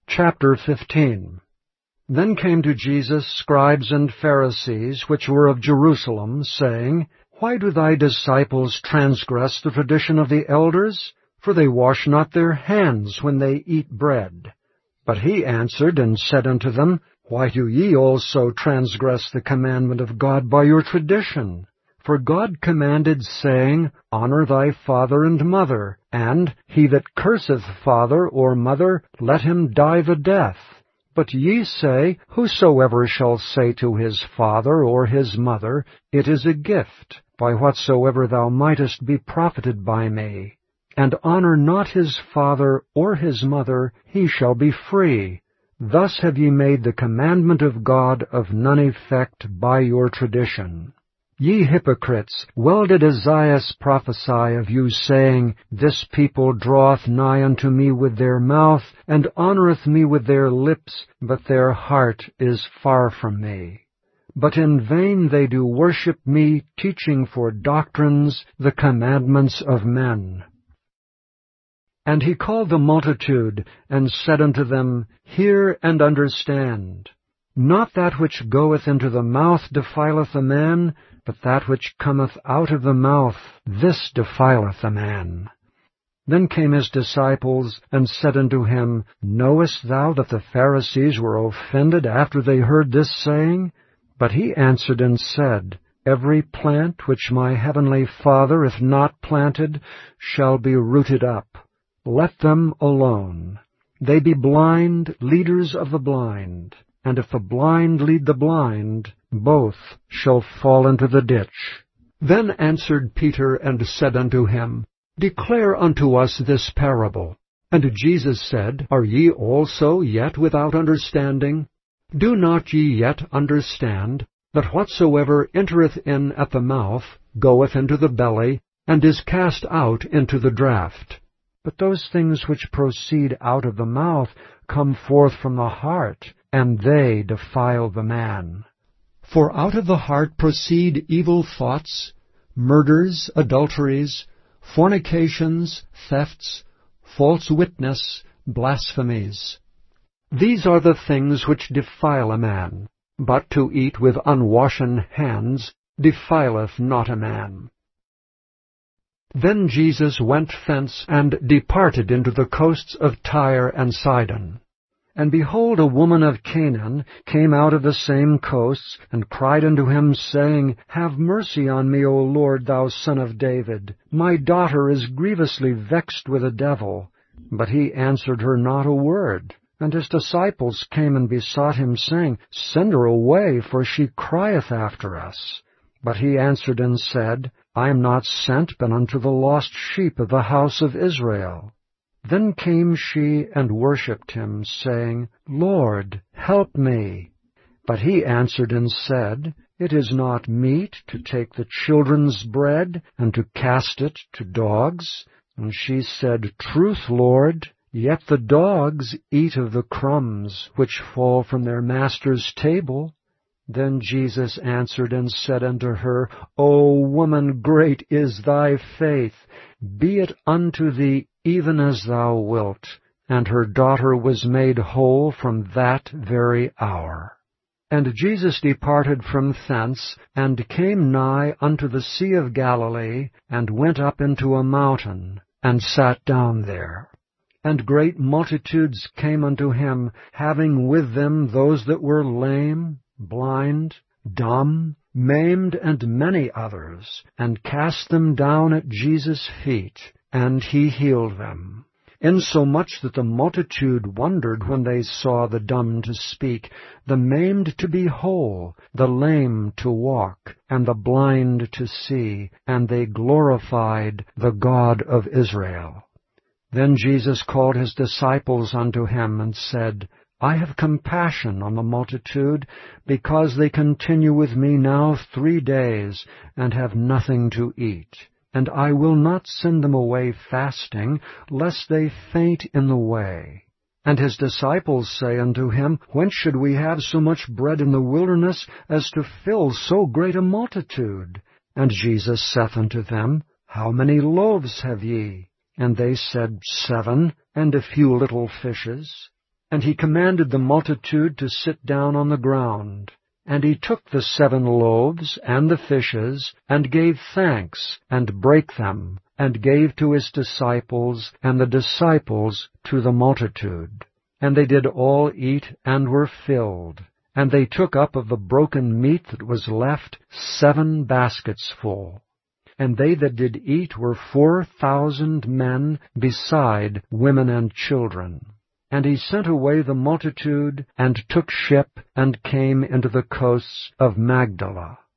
Chapter 15. Then came to Jesus scribes and Pharisees, which were of Jerusalem, saying, Why do thy disciples transgress the tradition of the elders? For they wash not their hands when they eat bread. But he answered and said unto them, Why do ye also transgress the commandment of God by your tradition? For God commanded, saying, Honor thy father and mother, and he that curseth father or mother, let him die the death. But ye say, Whosoever shall say to his father or his mother, It is a gift, by whatsoever thou mightest be profited by me, and honor not his father or his mother, he shall be free. Thus have ye made the commandment of God of none effect by your tradition. Ye hypocrites, well did Esaias prophesy of you, saying, This people draweth nigh unto me with their mouth, and honoureth me with their lips, but their heart is far from me. But in vain they do worship me, teaching for doctrines the commandments of men. And he called the multitude, and said unto them, Hear and understand. Not that which goeth into the mouth defileth a man, but that which cometh out of the mouth, this defileth a man. Then came his disciples, and said unto him, Knowest thou that the Pharisees were offended after they heard this saying? But he answered and said, Every plant which my heavenly Father hath not planted shall be rooted up. Let them alone. They be blind, leaders of the blind. And if the blind lead the blind, both shall fall into the ditch. Then answered Peter and said unto him, Declare unto us this parable. And Jesus said, Are ye also yet without understanding? Do not ye yet understand, that whatsoever entereth in at the mouth goeth into the belly, and is cast out into the draught? But those things which proceed out of the mouth come forth from the heart, and they defile the man. For out of the heart proceed evil thoughts, murders, adulteries, fornications, thefts, false witness, blasphemies. These are the things which defile a man, but to eat with unwashen hands defileth not a man. Then Jesus went thence, and departed into the coasts of Tyre and Sidon. And behold, a woman of Canaan came out of the same coasts, and cried unto him, saying, Have mercy on me, O Lord, thou Son of David. My daughter is grievously vexed with a devil. But he answered her not a word. And his disciples came and besought him, saying, Send her away, for she crieth after us. But he answered and said, I am not sent but unto the lost sheep of the house of Israel. Then came she and worshipped him, saying, Lord, help me. But he answered and said, It is not meet to take the children's bread, and to cast it to dogs. And she said, Truth, Lord, yet the dogs eat of the crumbs which fall from their master's table. Then Jesus answered and said unto her, O woman, great is thy faith. Be it unto thee even as thou wilt. And her daughter was made whole from that very hour. And Jesus departed from thence, and came nigh unto the Sea of Galilee, and went up into a mountain, and sat down there. And great multitudes came unto him, having with them those that were lame, blind, dumb, maimed, and many others, and cast them down at Jesus' feet, and he healed them. Insomuch that the multitude wondered when they saw the dumb to speak, the maimed to be whole, the lame to walk, and the blind to see, and they glorified the God of Israel. Then Jesus called his disciples unto him, and said, I have compassion on the multitude, because they continue with me now 3 days, and have nothing to eat. And I will not send them away fasting, lest they faint in the way. And his disciples say unto him, Whence should we have so much bread in the wilderness, as to fill so great a multitude? And Jesus saith unto them, How many loaves have ye? And they said, 7, and a few little fishes. And he commanded the multitude to sit down on the ground. And he took the 7 loaves and the fishes, and gave thanks, and brake them, and gave to his disciples, and the disciples to the multitude. And they did all eat, and were filled. And they took up of the broken meat that was left 7 baskets full. And they that did eat were 4,000 men, beside women and children. And he sent away the multitude, and took ship, and came into the coasts of Magdala.